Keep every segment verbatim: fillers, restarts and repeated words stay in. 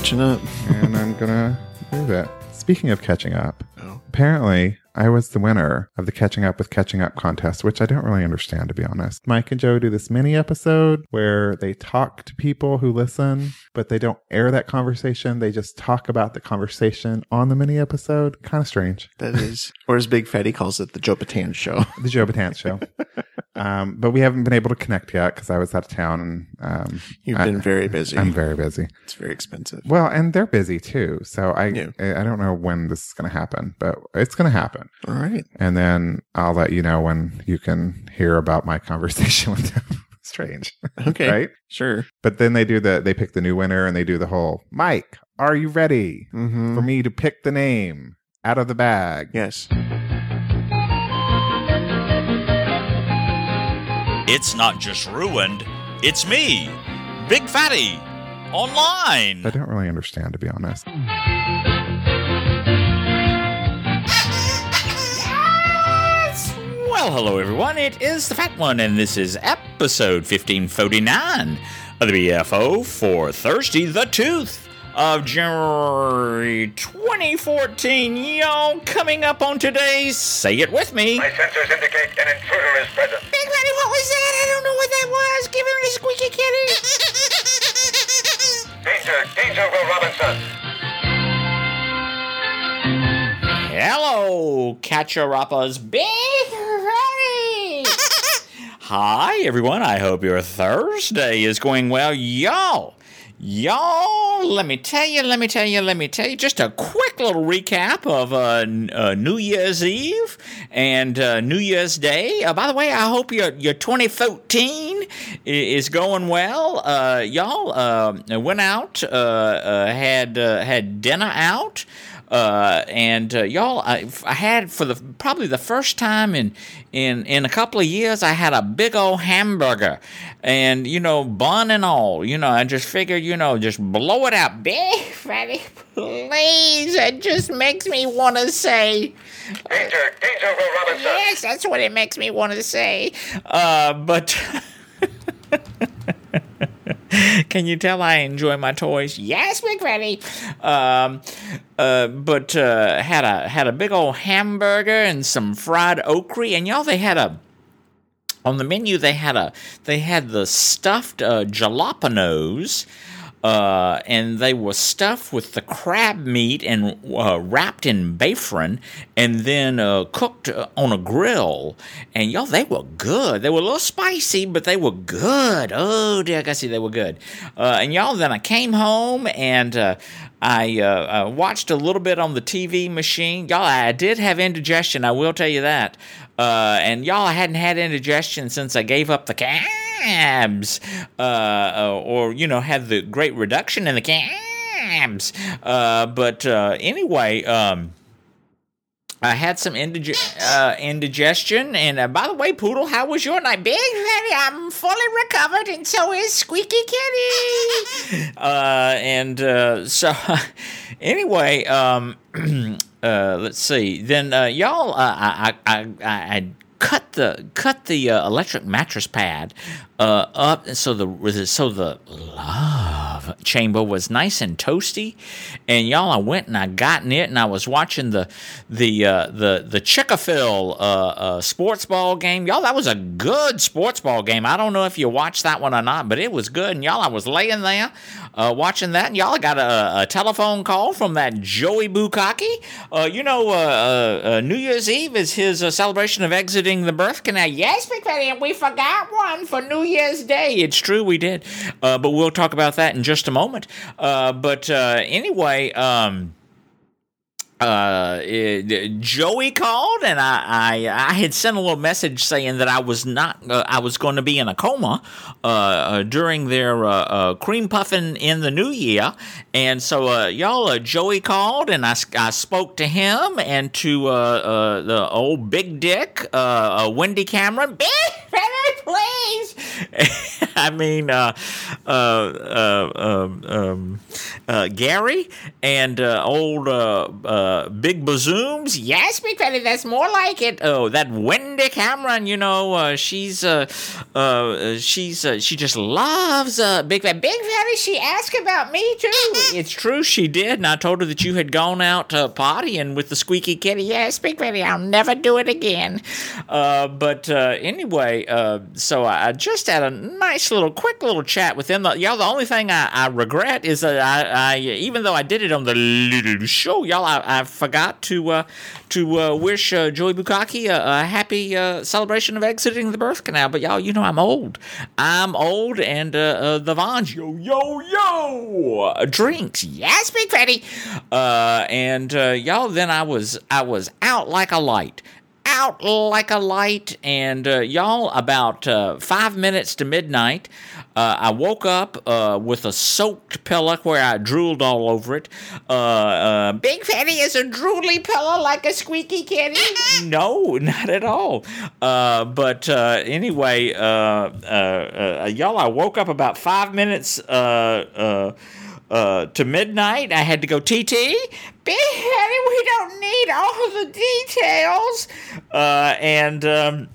catching up. And I'm going to do that. Speaking of catching up, Oh. apparently I was the winner of the Catching Up with Catching Up contest, which I don't really understand, to be honest. Mike and Joe do this mini episode where they talk to people who listen, but they don't air that conversation. They just talk about the conversation on the mini episode. Kind of strange. That is, or as Big Fatty calls it, the Joe Bataan show. The Joe Bataan show. Um, but we haven't been able to connect yet because I was out of town. And um, You've I, been very busy. I'm very busy. It's very expensive. Well, and they're busy too. So I, Yeah. I don't know when this is going to happen, but it's going to happen. All right. And then I'll let you know when you can hear about my conversation with them. Strange. Okay. Right? Sure. But then they do the, they pick the new winner and they do the whole, Mike, are you ready Mm-hmm. for me to pick the name out of the bag? Yes. It's not just ruined, it's me, Big Fatty, online. I don't really understand, to be honest. Well, hello everyone, it is the Fat One, and this is episode fifteen forty-nine of the B F O for Thursday the tooth of January twenty fourteen. Y'all, coming up on today's Say It With Me. My sensors indicate an intruder is present. Big Fatty, what was that? I don't know what that was. Give him the squeaky kitty. Danger, danger, Will Robinson. Hello, Catcher-Uppas, Big Fatty. Hi, everyone. I hope your Thursday is going well. Y'all, y'all, let me tell you, let me tell you, let me tell you, just a quick little recap of uh, n- uh, New Year's Eve and uh, New Year's Day. Uh, by the way, I hope your, your twenty fourteen is going well. Uh, y'all uh, went out, uh, uh, had uh, had dinner out. Uh, and uh, y'all, I, I had for the probably the first time in in in a couple of years, I had a big old hamburger, and you know, bun and all. You know, I just figured, you know, just blow it out, Big Fatty, please. It just makes me want to say, Danger, danger, Will Robinson. yes, that's what it makes me want to say. Uh, but. Can you tell I enjoy my toys? Yes, Big Fatty. Um, uh, but uh, had a had a big old hamburger and some fried okra, and y'all, they had a on the menu. They had a they had the stuffed uh, jalapenos. Uh, and they were stuffed with the crab meat and uh, wrapped in bafran and then uh, cooked uh, on a grill. And y'all, they were good. They were a little spicy, but they were good. Oh, dear, I gotta see, they were good. Uh, and y'all, then I came home and uh, I uh, uh, watched a little bit on the T V machine. Y'all, I did have indigestion, I will tell you that. Uh, and y'all, I hadn't had indigestion since I gave up the cabs, uh, uh, or, you know, had the great reduction in the cabs. Uh, but uh, anyway, um, I had some indige- uh, indigestion. And uh, by the way, Poodle, how was your night? Big Fatty, I'm fully recovered, and so is Squeaky Kitty. uh, and uh, so, anyway, um, uh, let's see. Then, uh, y'all, uh, I, I, I, I cut the cut the uh, electric mattress pad uh, up so the so the love chamber was nice and toasty. And y'all, I went and I got in it and I was watching the the uh, the the Chickaphil uh, uh, sports ball game. Y'all, that was a good sports ball game. I don't know if you watched that one or not, but it was good. And y'all, I was laying there uh, watching that, and y'all, I got a, a telephone call from that Joey Bukkake. Uh, you know, uh, uh, uh, New Year's Eve is his uh, celebration of exiting the birth canal. Yes, Big Fatty, and we forgot one for New Year's Day. It's true, we did. Uh, but we'll talk about that in just a moment. Uh, but uh, anyway, um, uh, it, Joey called, and I, I I had sent a little message saying that I was not uh, I was going to be in a coma uh, uh, during their uh, uh, cream puffin in the new year, and so uh, y'all, uh, Joey called, and I, I spoke to him and to uh, uh, the old Big Dick, uh, uh, Wendy Cameron. Big Fatty, please. I mean, uh, uh, uh, um, um, uh, Gary and uh, old uh, uh, uh, Big Bazooms. Yes, Big Fatty, that's more like it. Oh, that Wendy Cameron, you know, uh, she's uh, uh, she's uh, she just loves uh, Big Fatty. Big Fatty, she asked about me too. It's true, she did, and I told her that you had gone out uh, partying with the squeaky kitty. Yes, Big Fatty, I'll never do it again. Uh, but uh, anyway, uh, so I just had a nice little, quick little chat with them. Y'all, the only thing I, I regret is that I, I, even though I did it on the little show, y'all, I, I forgot to uh, to uh, wish uh, Joey Bukaki a, a happy uh, celebration of exiting the birth canal. But y'all, you know I'm old. I'm old, and uh, uh, the Vons, yo, yo, yo, uh, drinks. Yes, Big Fatty. Uh, and uh, y'all, then I was, I was out like a light. Out like a light, and uh, y'all, about uh, five minutes to midnight, uh, I woke up uh, with a soaked pillow where I drooled all over it. Uh, uh, Big Fatty is a drooly pillow like a squeaky kitty? No, not at all. Uh, but uh, anyway, uh, uh, uh, y'all, I woke up about five minutes uh, uh, uh, to midnight. I had to go T T. Big Fatty, we don't need all the details. Uh, and um,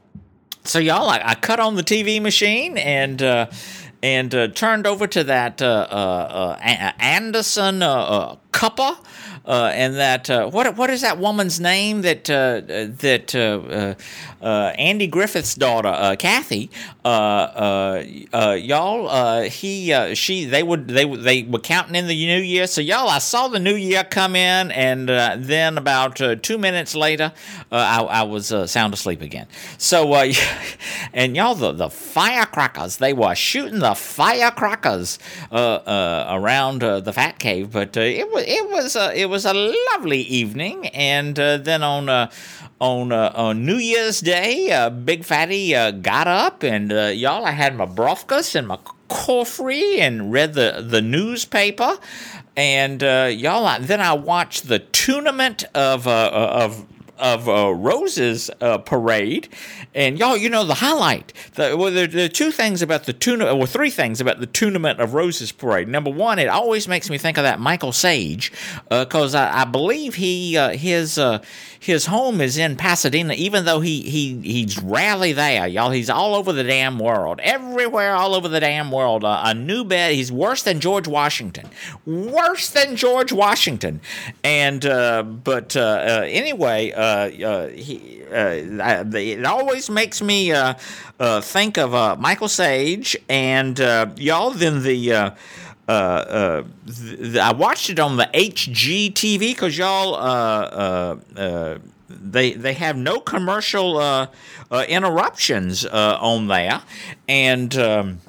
so, y'all, I, I cut on the T V machine and uh, and uh, turned over to that uh, uh, uh, Anderson uh, uh, Cuppa. Uh, and that uh, what what is that woman's name that uh, that uh, uh, uh, Andy Griffith's daughter uh, Kathy uh, uh, uh, y'all uh, he uh, she they would they they were counting in the new year. So y'all, I saw the new year come in, and uh, then about uh, two minutes later uh, I, I was uh, sound asleep again. So uh, and y'all, the the firecrackers, they were shooting the firecrackers uh, uh, around uh, the Fat Cave, but uh, it was it was uh, it was. It was a lovely evening, and uh, then on uh, on uh, on New Year's Day, uh, Big Fatty uh, got up, and uh, y'all, I had my brofkas and my coffee and read the, the newspaper, and uh, y'all, I, then I watched the tournament of uh, of. of uh, Rose's uh, parade, and y'all, you know the highlight. The, well, there, there are two things about the tuna, or three things about the tournament of Rose's parade. Number one, it always makes me think of that Michael Sage, because uh, I, I believe he uh, his uh, his home is in Pasadena, even though he he he's rarely there, y'all. He's all over the damn world, everywhere, all over the damn world. Uh, a new bed. He's worse than George Washington, worse than George Washington, and uh, but uh, uh, anyway. Uh, Uh, uh, he, uh, it always makes me uh, uh, think of uh, Michael Sage, and uh, y'all. Then the uh, uh, uh, the, I watched it on the H G T V because y'all uh, uh, uh, they they have no commercial uh, uh, interruptions uh, on there, and. Um,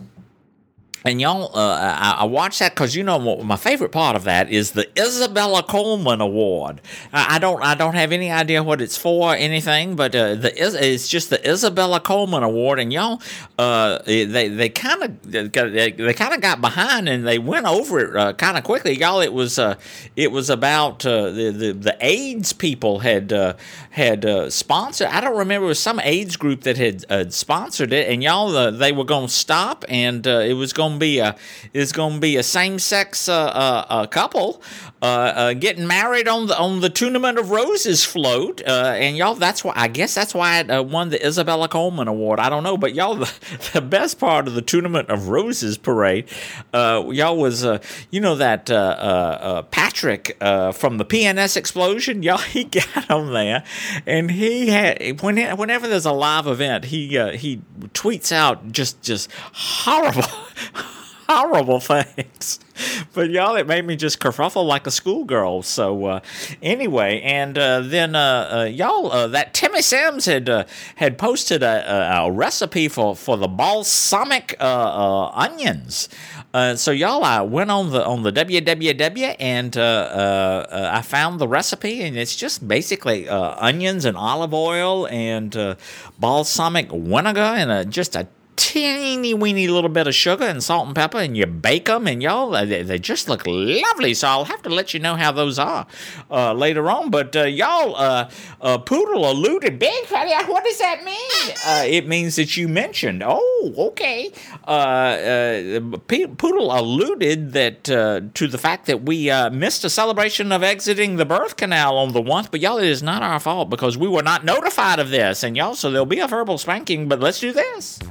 And y'all, uh, I, I watched that because you know my favorite part of that is the Isabella Coleman Award. I, I don't, I don't have any idea what it's for or anything, but uh, the it's just the Isabella Coleman Award. And y'all, uh, they they kind of they, they kind of got behind and they went over it uh, kind of quickly. Y'all, it was uh, it was about uh, the, the the AIDS people had uh, had uh, sponsored. I don't remember, it was some AIDS group that had uh, sponsored it, and y'all, uh, they were going to stop, and uh, it was going. Be a is going to be a same-sex uh, uh, uh, couple uh, uh, getting married on the on the Tournament of Roses float, uh, and y'all, that's why I guess that's why it uh, won the Isabella Coleman Award. I don't know, but y'all, the, the best part of the Tournament of Roses parade, uh, y'all was uh, you know that uh, uh, uh, Patrick uh, from the P N S Explosion, y'all, he got on there, and he had when whenever there's a live event, he uh, he tweets out just just horrible. horrible things. But y'all, it made me just kerfuffle like a schoolgirl. So uh, anyway, and uh, then uh, uh, y'all, uh, that Timmy Sims had uh, had posted a, a, a recipe for, for the balsamic uh, uh, onions. Uh, so y'all, I went on the on the W W W and uh, uh, uh, I found the recipe, and it's just basically uh, onions and olive oil and uh, balsamic vinegar and a, just a teeny weeny little bit of sugar and salt and pepper, and you bake them, and y'all, they, they just look lovely. So I'll have to let you know how those are uh, later on. But uh, y'all, uh, uh, Poodle alluded, Big Fatty, what does that mean? Uh, it means that you mentioned. Oh, okay. Uh, uh, P- Poodle alluded that uh, to the fact that we uh, missed a celebration of exiting the birth canal on the once, but y'all, it is not our fault because we were not notified of this, and y'all, so there'll be a verbal spanking. But let's do this.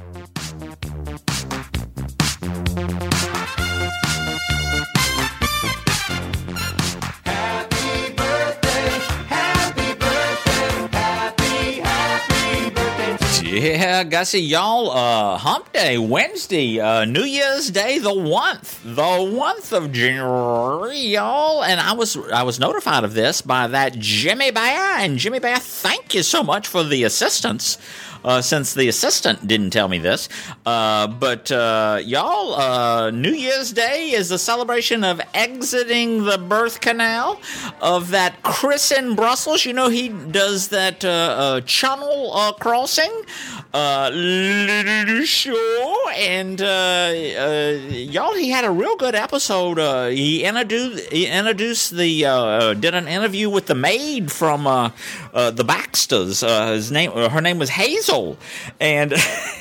Yeah, Gussie, y'all, uh, Hump Day, Wednesday, uh, New Year's Day, the one-th, the one-th of January, y'all, and I was I was notified of this by that Jimmy Bear, and Jimmy Bear, thank you so much for the assistance, uh, since the assistant didn't tell me this, uh, but, uh, y'all, uh, New Year's Day is the celebration of exiting the birth canal of that Chris in Brussels. You know, he does that, uh, uh channel, uh, crossing, uh, little show, and, uh, uh, y'all, he had a real good episode. Uh, he introduced, he introduced the, uh, did an interview with the maid from, uh, uh, the Baxters. Uh, his name, her name was Hazel, and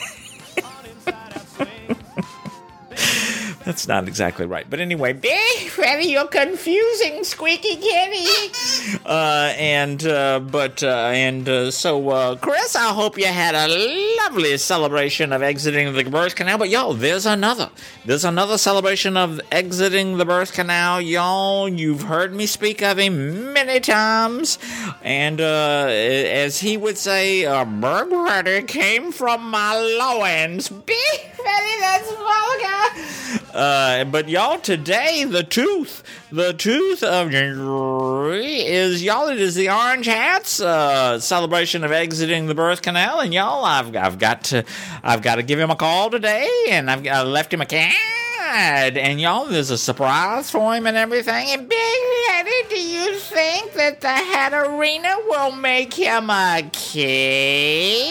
that's not exactly right. But anyway, Big Fatty, you're confusing, Squeaky Kitty. Uh, and, uh, but, uh, and, uh, so, uh, Chris, I hope you had a lovely celebration of exiting the birth canal. But, y'all, there's another. There's another celebration of exiting the birth canal, y'all. You've heard me speak of him many times. And, uh, as he would say, uh, Big Fatty came from my loins. Big Fatty, that's vulgar. Uh, but y'all, today, the tooth, the tooth of January is, y'all, it is the Orange Hats, uh, celebration of exiting the birth canal, and y'all, I've, I've got to, I've got to give him a call today, and I've I left him a card, and y'all, there's a surprise for him and everything, and Big Fatty, do you think that the Hat Arena will make him a cake?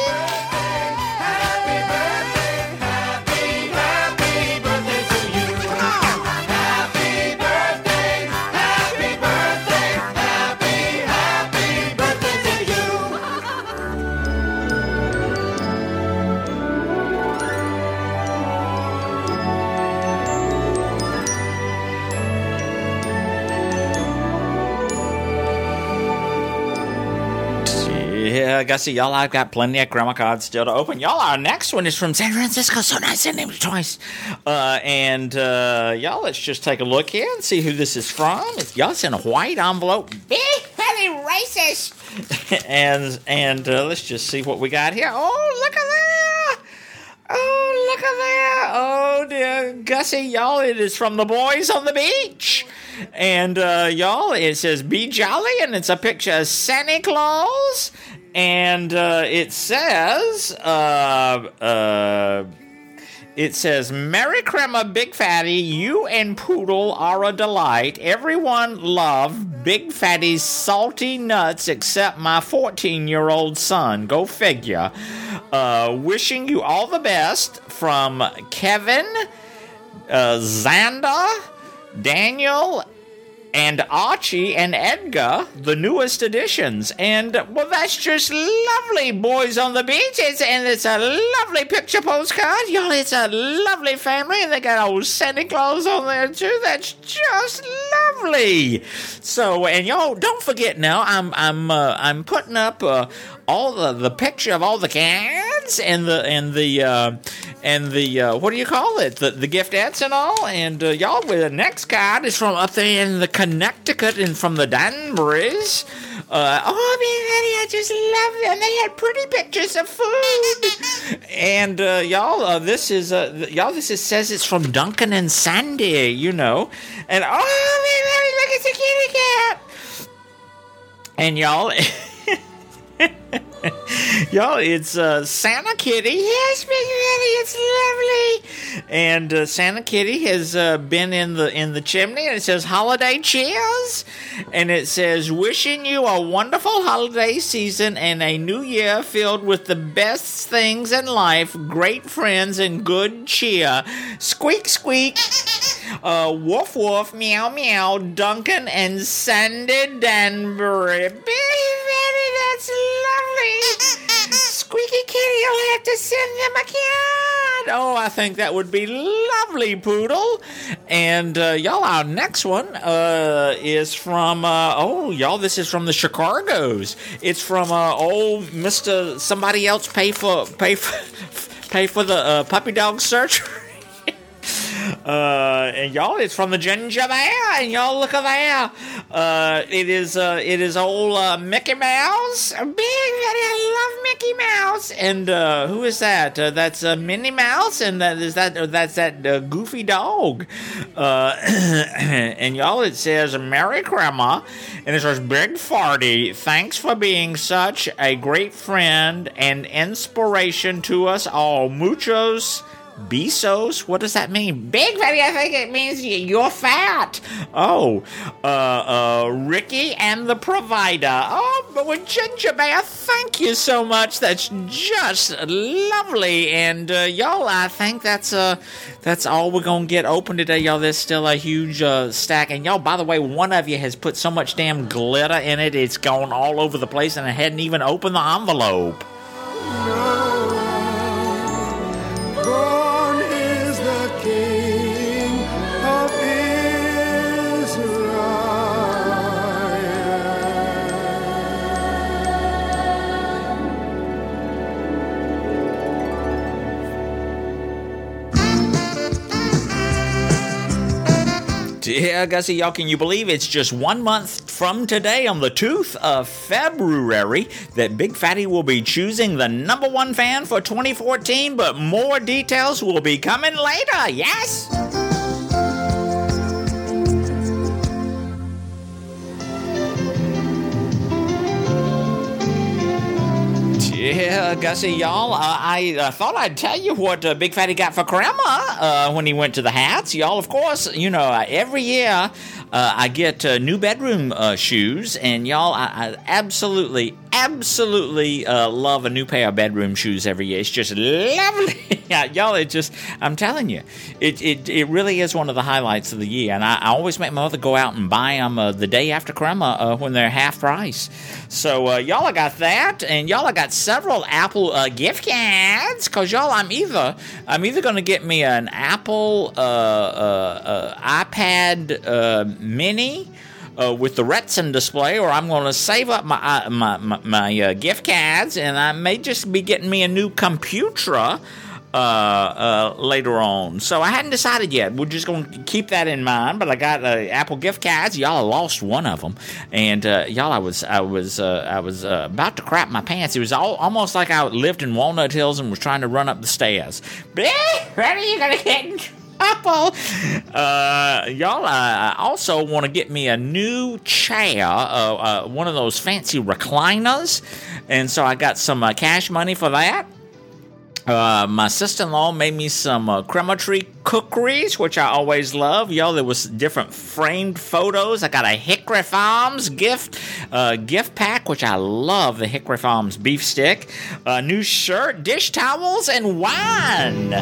Yeah, Gussie, y'all, I've got plenty of grandma cards still to open. Y'all, our next one is from San Francisco. So nice, I named it twice. Uh, and, uh, y'all, let's just take a look here and see who this is from. It's, y'all, it's in a white envelope. Big Fatty racist. and, and, uh, let's just see what we got here. Oh, look at that. Oh, look at that. Oh, dear Gussie, y'all, it is from the Boys on the Beach. And, uh, y'all, it says, be jolly, and it's a picture of Santa Claus. And, uh, it says, uh, uh, it says, Merry Crema, Big Fatty, you and Poodle are a delight. Everyone love Big Fatty's salty nuts except my fourteen-year-old son. Go figure. Uh, wishing you all the best from Kevin, uh, Xander, Daniel, and Archie and Edgar, the newest additions. And, well, that's just lovely, Boys on the Beach. It's, and it's a lovely picture postcard. Y'all, it's a lovely family, and they got old Santa Claus on there, too. That's just lovely. So, and y'all, don't forget now, I'm I'm uh, I'm putting up uh, all the, the picture of all the cans and the, and the, uh, and the, uh, what do you call it? The, the giftettes and all. And, uh, y'all, the next card is from up there in the Connecticut and from the Danburys. Uh, oh, man, I just love them. They had pretty pictures of food. And, uh, y'all, uh, this is, uh, y'all, this is, says it's from Duncan and Sandy, you know. And, oh, man, look, it's a kitty cat. And, y'all... Y'all, it's uh, Santa Kitty. Yes, Big Fatty, it's lovely. And uh, Santa Kitty has uh, been in the in the chimney, and it says holiday cheers, and it says wishing you a wonderful holiday season and a new year filled with the best things in life, great friends, and good cheer. Squeak, squeak. Uh, woof, woof, meow, meow. Duncan and Sandy Danbury. Big Fatty, that's lovely. Squeaky Kitty, you'll have to send them a card. Oh, I think that would be lovely, Poodle. And uh, y'all, our next one uh, is from, uh, oh, y'all, this is from the Chicagos. It's from uh, old Mister Somebody Else Pay for pay for, pay for the uh, puppy dog surgery. Uh, and y'all, it's from the Ginger Bear, and y'all look at there. Uh, it is, uh, it is old, uh, Mickey Mouse. Big Fatty, I love Mickey Mouse. And, uh, who is that? Uh, that's, uh, Minnie Mouse, and that is that, uh, that's that, uh, goofy dog. Uh, and y'all, it says, Merry Crema, and it says, Big Farty, thanks for being such a great friend and inspiration to us all. Muchos Besos? What does that mean? Big Fatty, I think it means you're fat. Oh, uh, uh, Ricky and the Provider. Oh, but with Ginger Bear, thank you so much. That's just lovely. And, uh, y'all, I think that's, uh, that's all we're gonna get open today, y'all. There's still a huge, uh, stack. And, y'all, by the way, one of you has put so much damn glitter in it, it's gone all over the place, and I hadn't even opened the envelope. Yeah, Gussie, y'all, can you believe it's just one month from today on the tooth of February that Big Fatty will be choosing the number one fan for twenty fourteen, but more details will be coming later, yes? Yeah, Gussie, y'all, uh, I uh, thought I'd tell you what uh, Big Fatty got for Crema uh, when he went to the hats. Y'all, of course, you know, uh, every year uh, I get uh, new bedroom uh, shoes, and y'all, I, I absolutely, absolutely uh, love a new pair of bedroom shoes every year. It's just lovely. Yeah, y'all, it just, I'm telling you, it, it it really is one of the highlights of the year, and I, I always make my mother go out and buy them uh, the day after Crema uh, when they're half price. So, uh, y'all, I got that, and y'all, I got several Apple uh, gift cards, because, y'all, I'm either, I'm either going to get me an Apple uh, uh, uh, iPad uh, mini, Uh, with the Retson display, or I'm going to save up my uh, my my, my uh, gift cards, and I may just be getting me a new computer uh, uh, later on. So I hadn't decided yet. We're just going to keep that in mind. But I got uh, Apple gift cards. Y'all, I lost one of them, and uh, y'all, I was I was uh, I was uh, about to crap my pants. It was all, almost like I lived in Walnut Hills and was trying to run up the stairs. Ready? You gonna get in Apple. Uh, y'all, I also want to get me a new chair, uh, uh, one of those fancy recliners, and so I got some uh, cash money for that. Uh, my sister-in-law made me some uh, Crema Tree cookeries, which I always love. Y'all, there was different framed photos. I got a Hickory Farms gift uh, gift pack, which I love, the Hickory Farms beef stick. A new shirt, dish towels, and wine.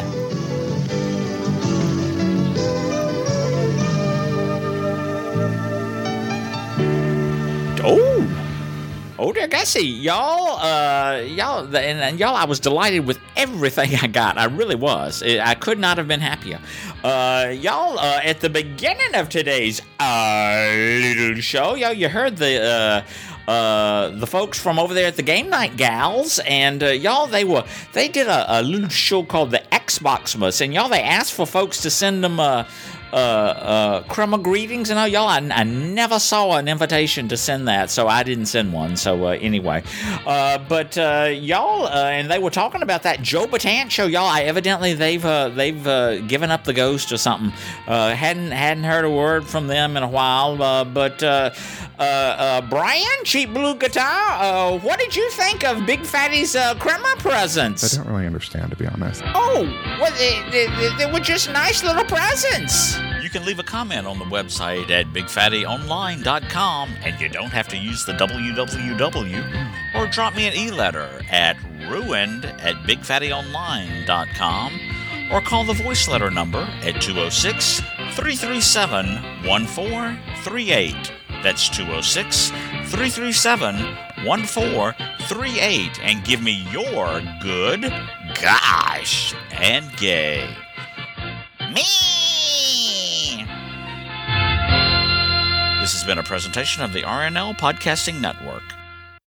Oh, oh dear Gussie, y'all, uh, y'all, and, and y'all, I was delighted with everything I got. I really was. I could not have been happier. Uh, y'all, uh, at the beginning of today's uh, little show, y'all, you heard the uh, uh, the folks from over there at the Game Night Gals, and uh, y'all, they were they did a, a little show called the Xboxmas, and y'all, they asked for folks to send them uh, uh, uh, crema greetings and all. Y'all, I, I never saw an invitation to send that, so I didn't send one. So uh, anyway, uh, but uh, y'all, uh, and they were talking about that Joe Batant show. Y'all, I evidently they've uh, they've uh, given up the ghost or something. Uh, hadn't hadn't heard a word from them in a while. Uh, but uh, uh, uh, Brian, Cheap Blue Guitar, uh, what did you think of Big Fatty's uh, crema presents? I don't really understand, to be honest. Oh, well, they, they, they were just nice little presents. You can leave a comment on the website at big fatty online dot com, and you don't have to use the w w w, or drop me an e-letter at ruined at big fatty online dot com, or call the voice letter number at two oh six, three three seven, one four three eight. That's two oh six, three three seven, one four three eight, and give me your good, gosh, and gay. Me! This has been a presentation of the R N L Podcasting Network.